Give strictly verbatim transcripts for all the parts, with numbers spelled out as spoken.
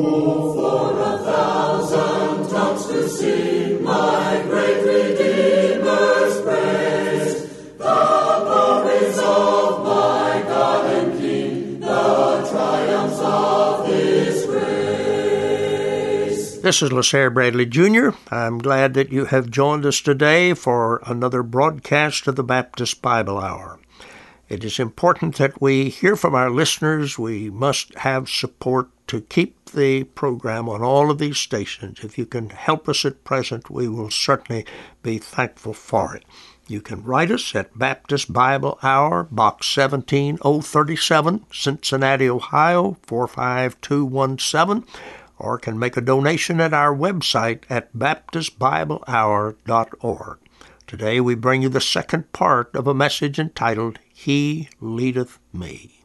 Oh, for a thousand tongues to sing my great Redeemer's praise, the glories of my God and King, the triumphs of His grace. This is LaSalle Bradley Junior I'm glad that you have joined us today for another broadcast of the Baptist Bible Hour. It is important that we hear from our listeners. We must have support to keep the program on all of these stations. If you can help us at present, we will certainly be thankful for it. You can write us at Baptist Bible Hour, Box seventeen oh thirty-seven, Cincinnati, Ohio, four five two one seven, or can make a donation at our website at baptist bible hour dot org. Today we bring you the second part of a message entitled, He Leadeth Me.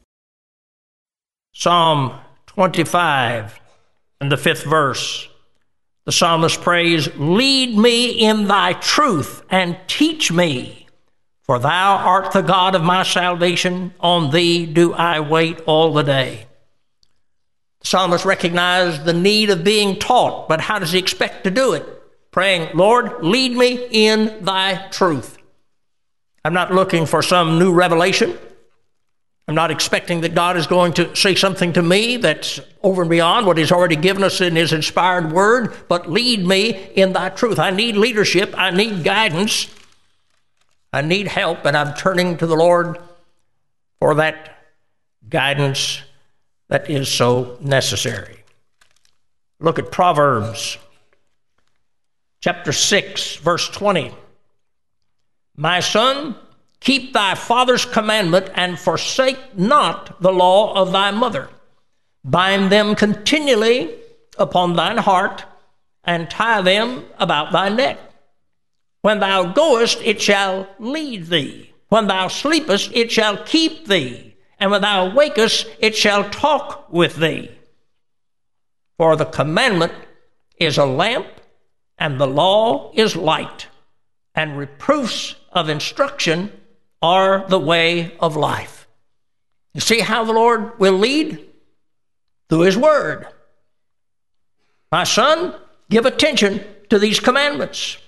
Psalm twenty-five and the fifth verse. The psalmist prays, Lead me in thy truth and teach me, for thou art the God of my salvation. On thee do I wait all the day. The psalmist recognized the need of being taught, but how does he expect to do it? Praying, Lord, lead me in thy truth. I'm not looking for some new revelation. I'm not expecting that God is going to say something to me that's over and beyond what He's already given us in His inspired word, but lead me in thy truth. I need leadership. I need guidance. I need help, and I'm turning to the Lord for that guidance that is so necessary. Look at Proverbs chapter six, verse twenty. My son, keep thy father's commandment and forsake not the law of thy mother. Bind them continually upon thine heart and tie them about thy neck. When thou goest, it shall lead thee. When thou sleepest, it shall keep thee. And when thou wakest, it shall talk with thee. For the commandment is a lamp, and the law is light, and reproofs of instruction are the way of life. You see how the Lord will lead? Through His word. My son, give attention to these commandments.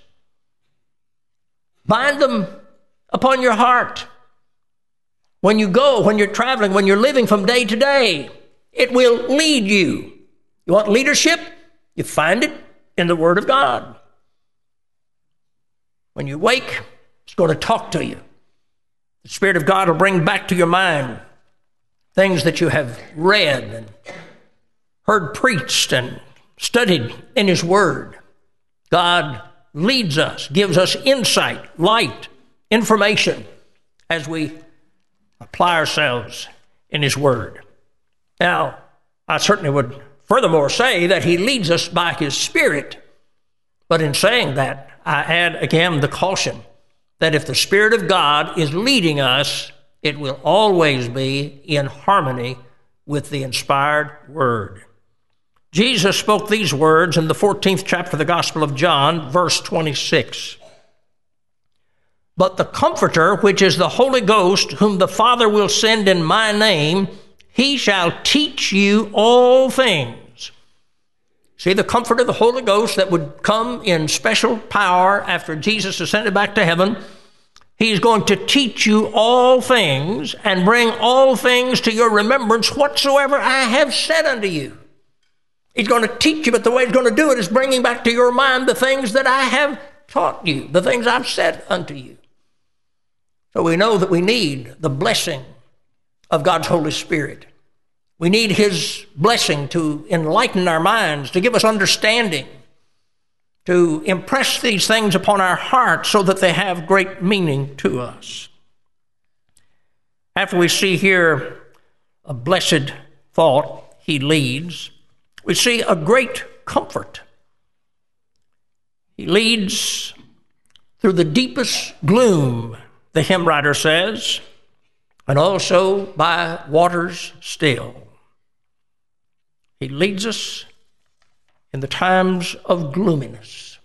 Bind them upon your heart. When you go, when you're traveling, when you're living from day to day, it will lead you. You want leadership? You find it in the Word of God. When you wake, it's going to talk to you. The Spirit of God will bring back to your mind things that you have read and heard preached and studied in His Word. God leads us, gives us insight, light, information as we apply ourselves in His Word. Now, I certainly would furthermore say that He leads us by His Spirit. But in saying that, I add again the caution that if the Spirit of God is leading us, it will always be in harmony with the inspired Word. Jesus spoke these words in the fourteenth chapter of the Gospel of John, verse twenty-six. But the Comforter, which is the Holy Ghost, whom the Father will send in my name, He shall teach you all things. See, the Comforter, the Holy Ghost that would come in special power after Jesus ascended back to heaven, He's going to teach you all things and bring all things to your remembrance whatsoever I have said unto you. He's going to teach you, but the way He's going to do it is bringing back to your mind the things that I have taught you, the things I've said unto you. So we know that we need the blessing of God's Holy Spirit. We need His blessing to enlighten our minds, to give us understanding, to impress these things upon our hearts so that they have great meaning to us. After we see here a blessed thought, He leads, we see a great comfort. He leads through the deepest gloom, the hymn writer says, and also by waters still. He leads us in the times of gloominess.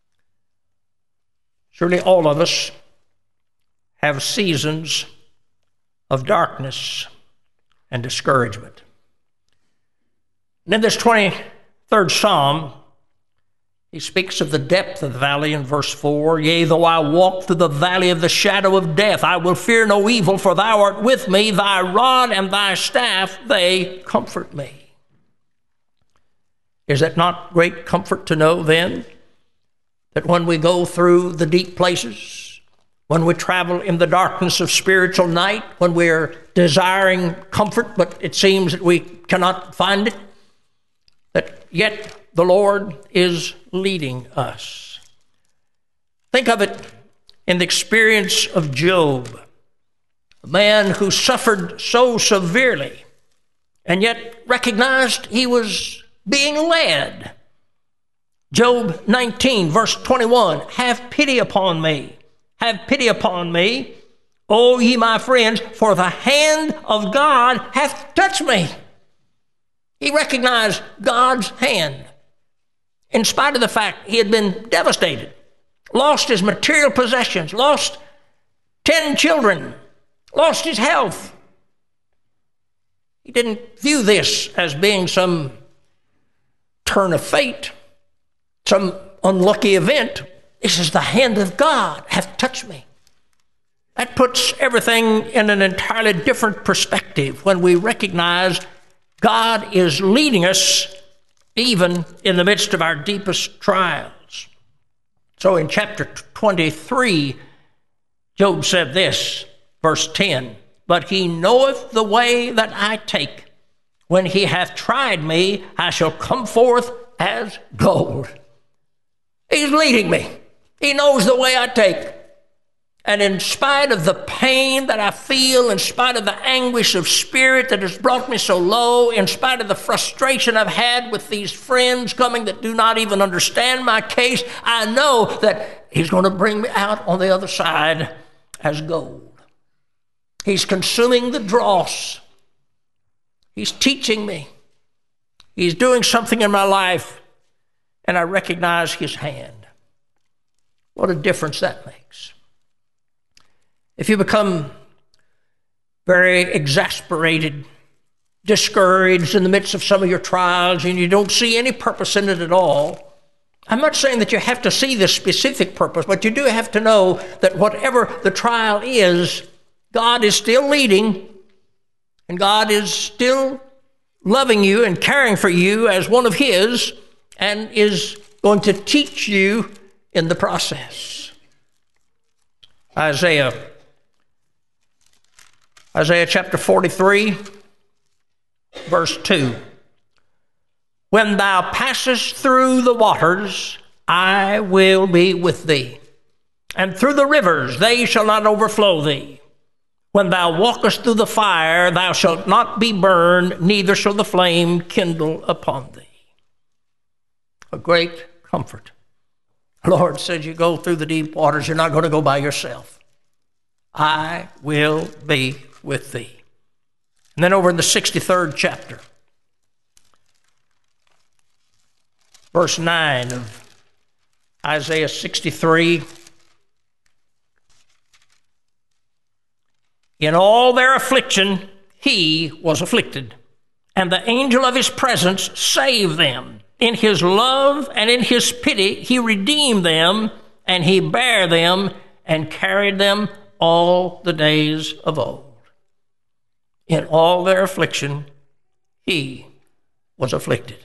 Surely all of us have seasons of darkness and discouragement. And in this twenty-third Psalm, he speaks of the depth of the valley in verse four. Yea, though I walk through the valley of the shadow of death, I will fear no evil, for thou art with me. Thy rod and thy staff, they comfort me. Is it not great comfort to know then that when we go through the deep places, when we travel in the darkness of spiritual night, when we're desiring comfort, but it seems that we cannot find it, that yet the Lord is leading us? Think of it in the experience of Job, a man who suffered so severely and yet recognized he was being led. Job nineteen, verse twenty-one, have pity upon me, have pity upon me, O ye my friends, for the hand of God hath touched me. He recognized God's hand. In spite of the fact he had been devastated, lost his material possessions, lost ten children, lost his health. He didn't view this as being some turn of fate, some unlucky event. This is the hand of God hath touched me. That puts everything in an entirely different perspective when we recognize God is leading us even in the midst of our deepest trials. So in chapter twenty-three, Job said this, verse ten, but he knoweth the way that I take. When he hath tried me, I shall come forth as gold. He's leading me. He knows the way I take. And in spite of the pain that I feel, in spite of the anguish of spirit that has brought me so low, in spite of the frustration I've had with these friends coming that do not even understand my case, I know that he's going to bring me out on the other side as gold. He's consuming the dross. He's teaching me. He's doing something in my life, and I recognize his hand. What a difference that makes. If you become very exasperated, discouraged in the midst of some of your trials, and you don't see any purpose in it at all, I'm not saying that you have to see this specific purpose, but you do have to know that whatever the trial is, God is still leading, and God is still loving you and caring for you as one of his, and is going to teach you in the process. Isaiah Isaiah chapter forty-three, verse two. When thou passest through the waters, I will be with thee. And through the rivers, they shall not overflow thee. When thou walkest through the fire, thou shalt not be burned, neither shall the flame kindle upon thee. A great comfort. The Lord says you go through the deep waters, you're not going to go by yourself. I will be with thee. And then over in the sixty-third chapter, verse nine of Isaiah sixty-three, in all their affliction he was afflicted, and the angel of his presence saved them. In his love and in his pity he redeemed them, and he bare them and carried them all the days of old. In all their affliction, he was afflicted.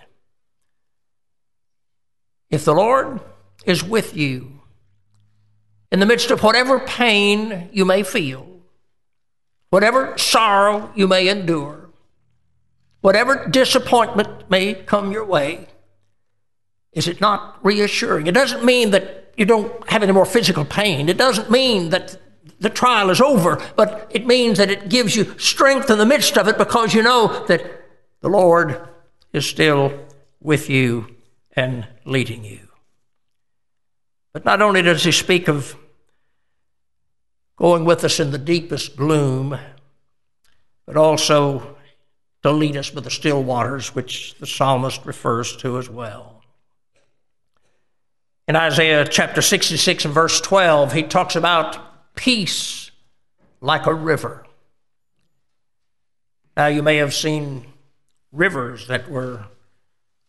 If the Lord is with you in the midst of whatever pain you may feel, whatever sorrow you may endure, whatever disappointment may come your way, is it not reassuring? It doesn't mean that you don't have any more physical pain. It doesn't mean that the trial is over, but it means that it gives you strength in the midst of it because you know that the Lord is still with you and leading you. But not only does he speak of going with us in the deepest gloom, but also to lead us by the still waters, which the psalmist refers to as well. In Isaiah chapter sixty-six and verse twelve, he talks about peace like a river. Now, you may have seen rivers that were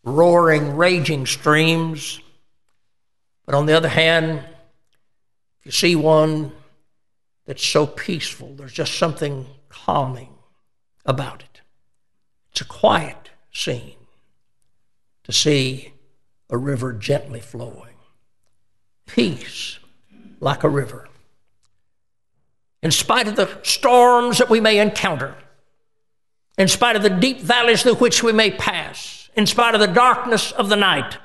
roaring, raging streams. But on the other hand, if you see one that's so peaceful, there's just something calming about it. It's a quiet scene to see a river gently flowing. Peace like a river. In spite of the storms that we may encounter, in spite of the deep valleys through which we may pass, in spite of the darkness of the night,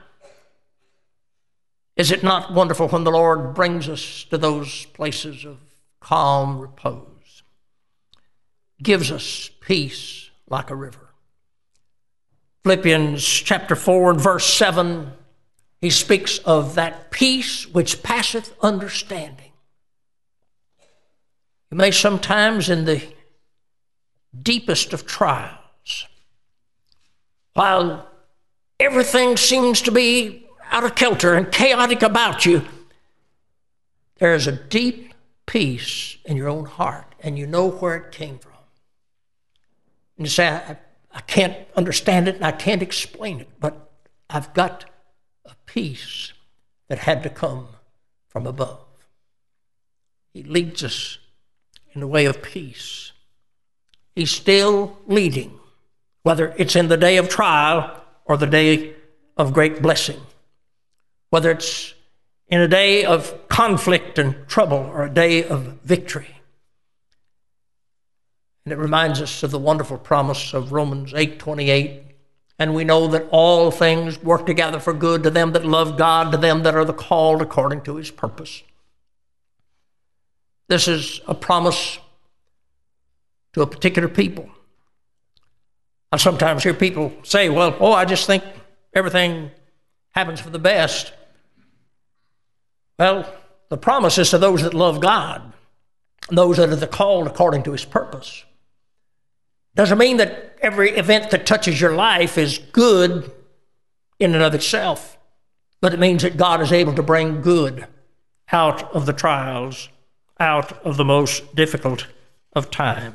is it not wonderful when the Lord brings us to those places of calm repose, gives us peace like a river? Philippians chapter four and verse seven, he speaks of that peace which passeth understanding. You may sometimes in the deepest of trials, while everything seems to be out of kilter and chaotic about you, there is a deep peace in your own heart, and you know where it came from. And you say, I, I can't understand it and I can't explain it, but I've got a peace that had to come from above. He leads us in the way of peace. He's still leading, whether it's in the day of trial or the day of great blessing, whether it's in a day of conflict and trouble or a day of victory. And it reminds us of the wonderful promise of Romans eight twenty-eight. And we know that all things work together for good to them that love God, to them that are the called according to his purpose. This is a promise to a particular people. I sometimes hear people say, well, oh, I just think everything happens for the best. Well, the promise is to those that love God, those that are the called according to his purpose. Doesn't mean that every event that touches your life is good in and of itself, but it means that God is able to bring good out of the trials, out of the most difficult of times.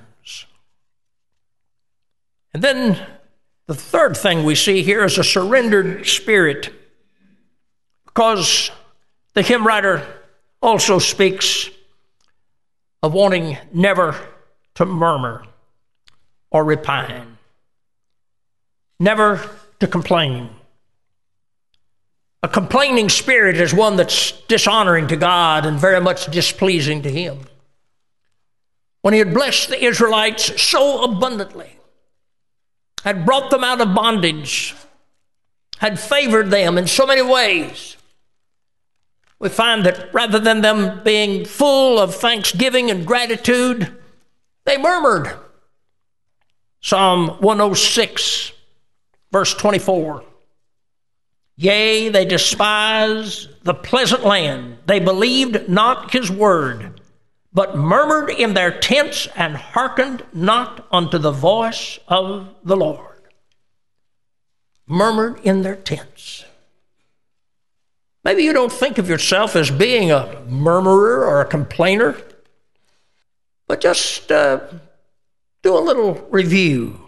And then the third thing we see here is a surrendered spirit, because the hymn writer also speaks of wanting never to murmur or repine, never to complain. A complaining spirit is one that's dishonoring to God and very much displeasing to him. When he had blessed the Israelites so abundantly, had brought them out of bondage, had favored them in so many ways, we find that rather than them being full of thanksgiving and gratitude, they murmured. Psalm one oh six, verse twenty-four. Yea, they despised the pleasant land. They believed not his word, but murmured in their tents and hearkened not unto the voice of the Lord. Murmured in their tents. Maybe you don't think of yourself as being a murmurer or a complainer, but just uh, do a little review.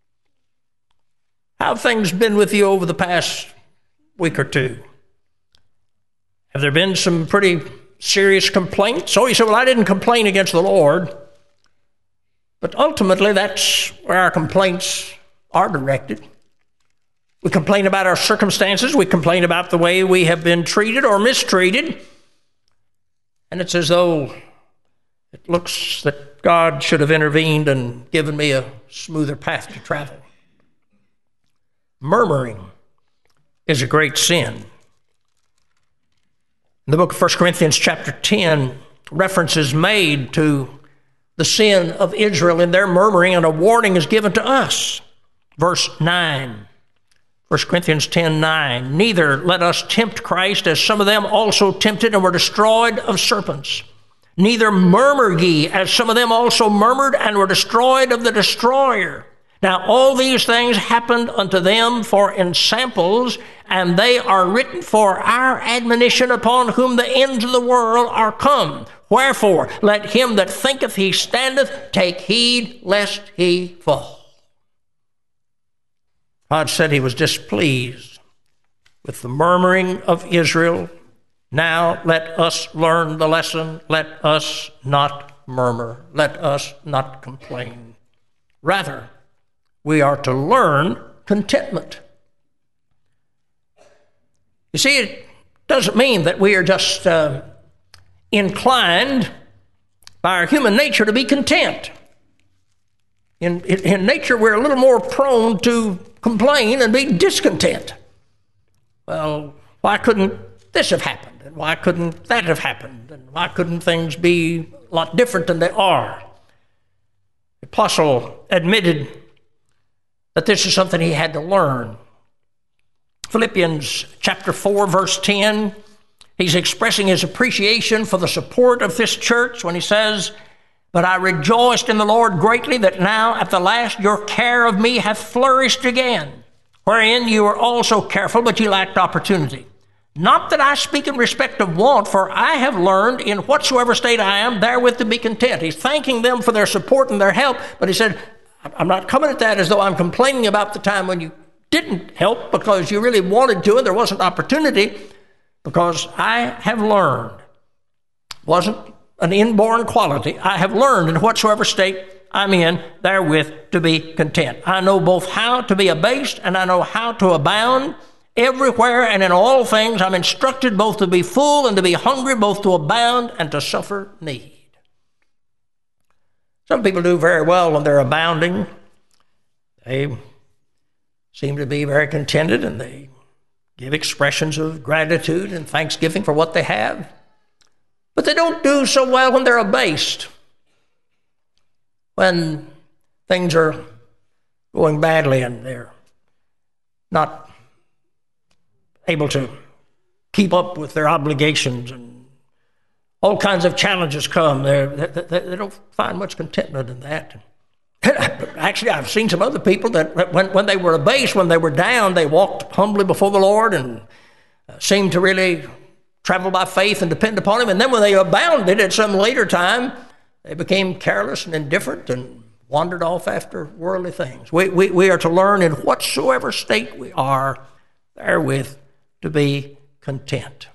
How have things been with you over the past week or two? Have there been some pretty serious complaints? Oh, you say, well, I didn't complain against the Lord. But ultimately, that's where our complaints are directed. We complain about our circumstances. We complain about the way we have been treated or mistreated. And it's as though it looks that God should have intervened and given me a smoother path to travel. Murmuring is a great sin. In the book of First Corinthians chapter ten, reference is made to the sin of Israel in their murmuring, and a warning is given to us. Verse nine, First Corinthians ten nine, neither let us tempt Christ, as some of them also tempted and were destroyed of serpents. Neither murmur ye, as some of them also murmured and were destroyed of the destroyer. Now all these things happened unto them for ensamples, and they are written for our admonition, upon whom the ends of the world are come. Wherefore, let him that thinketh he standeth take heed lest he fall. God said he was displeased with the murmuring of Israel. Now let us learn the lesson. Let us not murmur. Let us not complain. Rather, we are to learn contentment. You see, it doesn't mean that we are just uh, inclined by our human nature to be content. In, in, in nature, we're a little more prone to complain and be discontent. Well, why couldn't this have happened? And why couldn't that have happened? And why couldn't things be a lot different than they are? The apostle admitted that this is something he had to learn. Philippians chapter four, verse ten, he's expressing his appreciation for the support of this church when he says, "But I rejoiced in the Lord greatly that now at the last your care of me hath flourished again, wherein you were also careful, but ye lacked opportunity. Not that I speak in respect of want, for I have learned in whatsoever state I am, therewith to be content." He's thanking them for their support and their help, but he said, I'm not coming at that as though I'm complaining about the time when you didn't help because you really wanted to and there wasn't opportunity, because I have learned. Wasn't an inborn quality. I have learned in whatsoever state I'm in, therewith to be content. I know both how to be abased and I know how to abound. Everywhere and in all things I'm instructed both to be full and to be hungry, both to abound and to suffer need. Some people do very well when they're abounding. They seem to be very contented and they give expressions of gratitude and thanksgiving for what they have. But they don't do so well when they're abased, when things are going badly and they're not able to keep up with their obligations and all kinds of challenges come. They, they, they don't find much contentment in that. Actually, I've seen some other people that when, when they were abased, when they were down, they walked humbly before the Lord and seemed to really travel by faith and depend upon Him. And then when they abounded at some later time, they became careless and indifferent and wandered off after worldly things. We, we, we are to learn in whatsoever state we are, therewith to be content.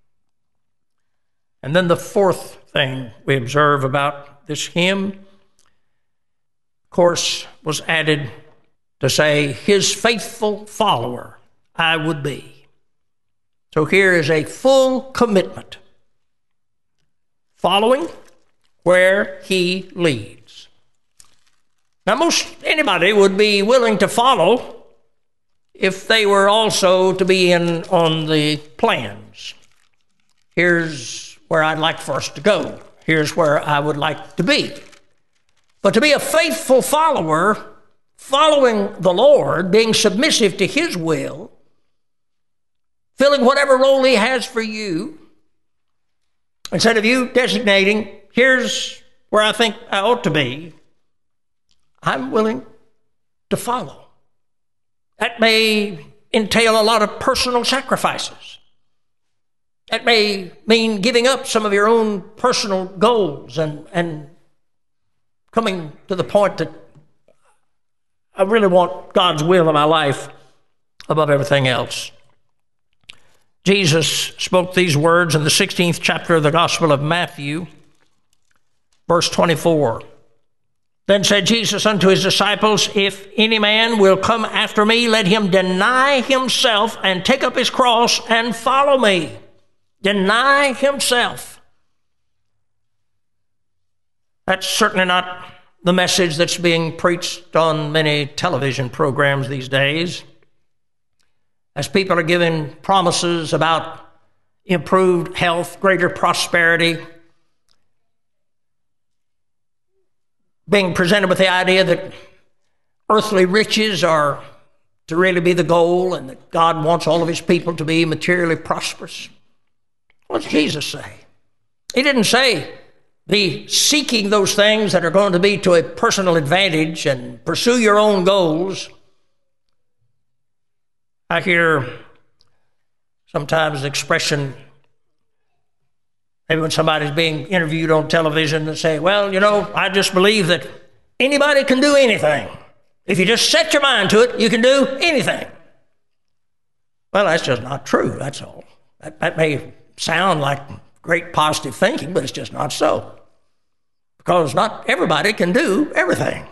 And then the fourth thing we observe about this hymn, of course, was added to say, His faithful follower I would be. So here is a full commitment, following where He leads. Now, most anybody would be willing to follow if they were also to be in on the plans. Here's where I'd like for us to go. Here's where I would like to be. But to be a faithful follower, following the Lord, being submissive to His will, filling whatever role He has for you, instead of you designating, here's where I think I ought to be, I'm willing to follow. That may entail a lot of personal sacrifices. That may mean giving up some of your own personal goals and, and coming to the point that I really want God's will in my life above everything else. Jesus spoke these words in the sixteenth chapter of the Gospel of Matthew, verse twenty-four. Then said Jesus unto His disciples, If any man will come after me, let him deny himself and take up his cross and follow me. Deny himself. That's certainly not the message that's being preached on many television programs these days. As people are given promises about improved health, greater prosperity, being presented with the idea that earthly riches are to really be the goal and that God wants all of His people to be materially prosperous. What does Jesus say? He didn't say, be seeking those things that are going to be to a personal advantage and pursue your own goals. I hear sometimes the expression, maybe when somebody's being interviewed on television, and say, well, you know, I just believe that anybody can do anything. If you just set your mind to it, you can do anything. Well, that's just not true, that's all. That, that may sound like great positive thinking, but it's just not so. Because not everybody can do everything.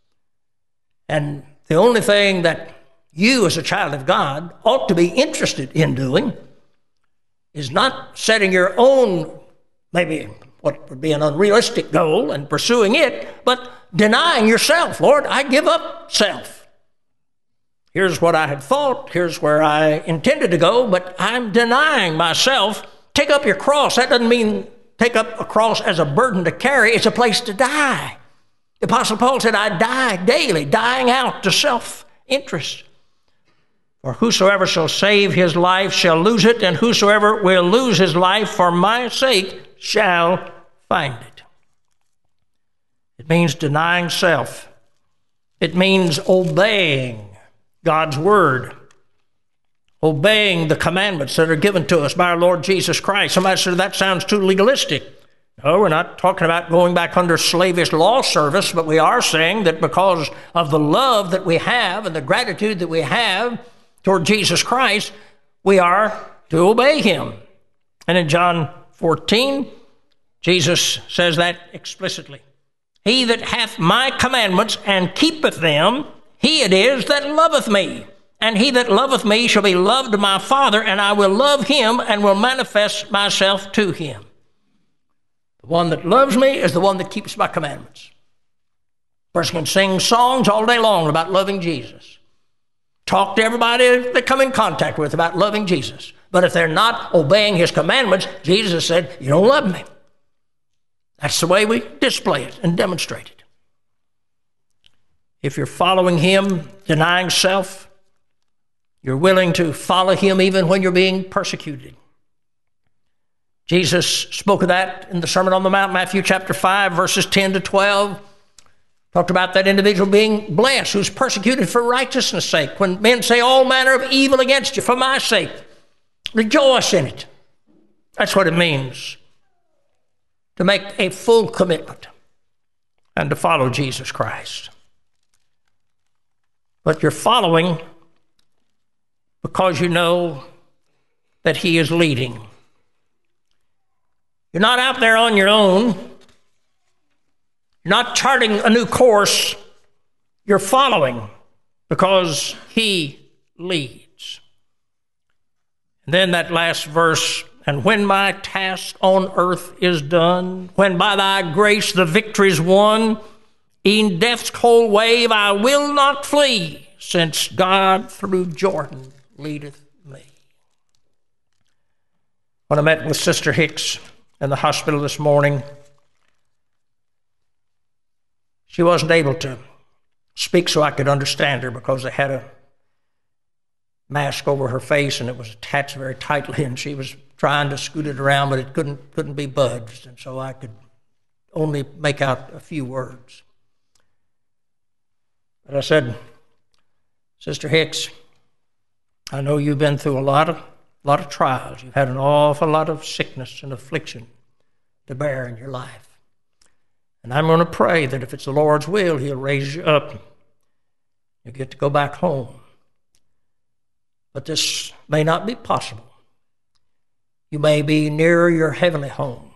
And the only thing that you as a child of God ought to be interested in doing is not setting your own, maybe what would be an unrealistic goal and pursuing it, but denying yourself. Lord, I give up self. Here's what I had thought. Here's where I intended to go, but I'm denying myself. Take up your cross. That doesn't mean take up a cross as a burden to carry. It's a place to die. The Apostle Paul said, I die daily, dying out to self-interest. For whosoever shall save his life shall lose it, and whosoever will lose his life for my sake shall find it. It means denying self. It means obeying God's word, obeying the commandments that are given to us by our Lord Jesus Christ. Somebody said, that sounds too legalistic. No, we're not talking about going back under slavish law service, but we are saying that because of the love that we have and the gratitude that we have toward Jesus Christ, we are to obey him. And in John fourteen, Jesus says that explicitly. He that hath my commandments and keepeth them, he it is that loveth me. And he that loveth me shall be loved of my Father, and I will love him and will manifest myself to him. The one that loves me is the one that keeps my commandments. A person can sing songs all day long about loving Jesus. Talk to everybody they come in contact with about loving Jesus. But if they're not obeying his commandments, Jesus said, you don't love me. That's the way we display it and demonstrate it. If you're following him, denying self, you're willing to follow him even when you're being persecuted. Jesus spoke of that in the Sermon on the Mount, Matthew chapter five, verses ten to twelve. Talked about that individual being blessed who's persecuted for righteousness' sake. When men say all manner of evil against you for my sake, rejoice in it. That's what it means to make a full commitment and to follow Jesus Christ. But you're following because you know that he is leading. You're not out there on your own. You're not charting a new course. You're following because he leads. And then that last verse, and when my task on earth is done, when by thy grace the victory's won, in death's cold wave I will not flee, since God through Jordan leadeth me. When I met with Sister Hicks in the hospital this morning, she wasn't able to speak so I could understand her because they had a mask over her face and it was attached very tightly, and she was trying to scoot it around, but it couldn't couldn't be budged, and so I could only make out a few words. But I said, Sister Hicks, I know you've been through a lot of lot of trials. You've had an awful lot of sickness and affliction to bear in your life. And I'm going to pray that if it's the Lord's will, he'll raise you up. You'll get to go back home. But this may not be possible. You may be nearer your heavenly home.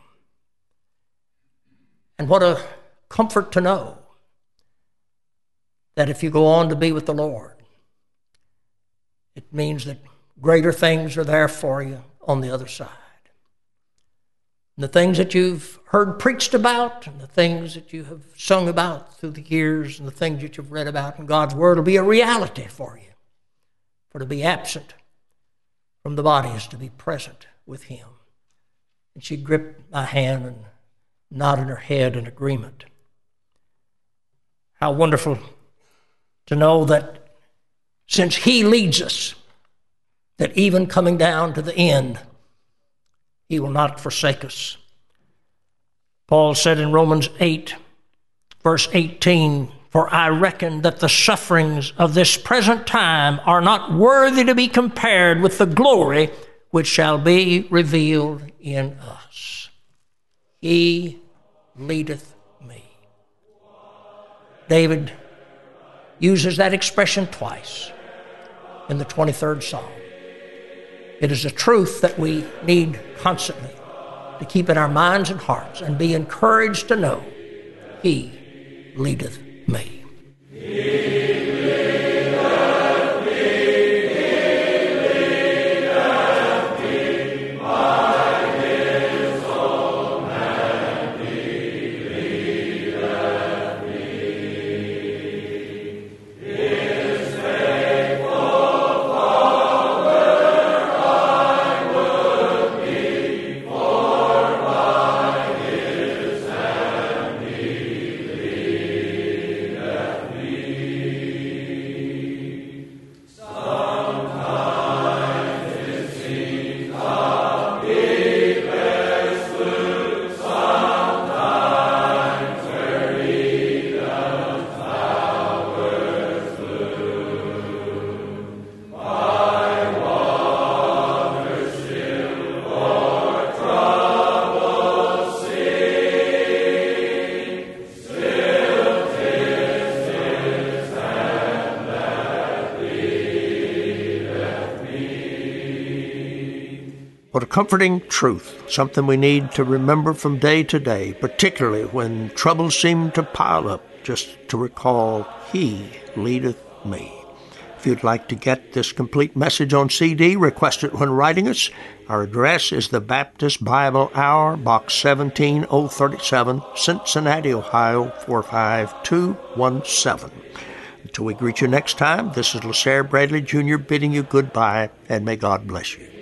And what a comfort to know that if you go on to be with the Lord, it means that greater things are there for you on the other side. And the things that you've heard preached about, and the things that you have sung about through the years, and the things that you've read about in God's Word will be a reality for you. For to be absent from the body is to be present with him. And she gripped my hand and nodded her head in agreement. How wonderful to know that since he leads us, that even coming down to the end, he will not forsake us. Paul said in Romans eight, verse eighteen, for I reckon that the sufferings of this present time are not worthy to be compared with the glory which shall be revealed in us. He leadeth me. David uses that expression twice in the twenty-third Psalm. It is a truth that we need constantly to keep in our minds and hearts and be encouraged to know He leadeth me. What a comforting truth, something we need to remember from day to day, particularly when troubles seem to pile up, just to recall, He leadeth me. If you'd like to get this complete message on C D, request it when writing us. Our address is the Baptist Bible Hour, Box seventeen oh thirty-seven, Cincinnati, Ohio, four five two one seven. Until we greet you next time, this is LaSair Bradley Junior bidding you goodbye, and may God bless you.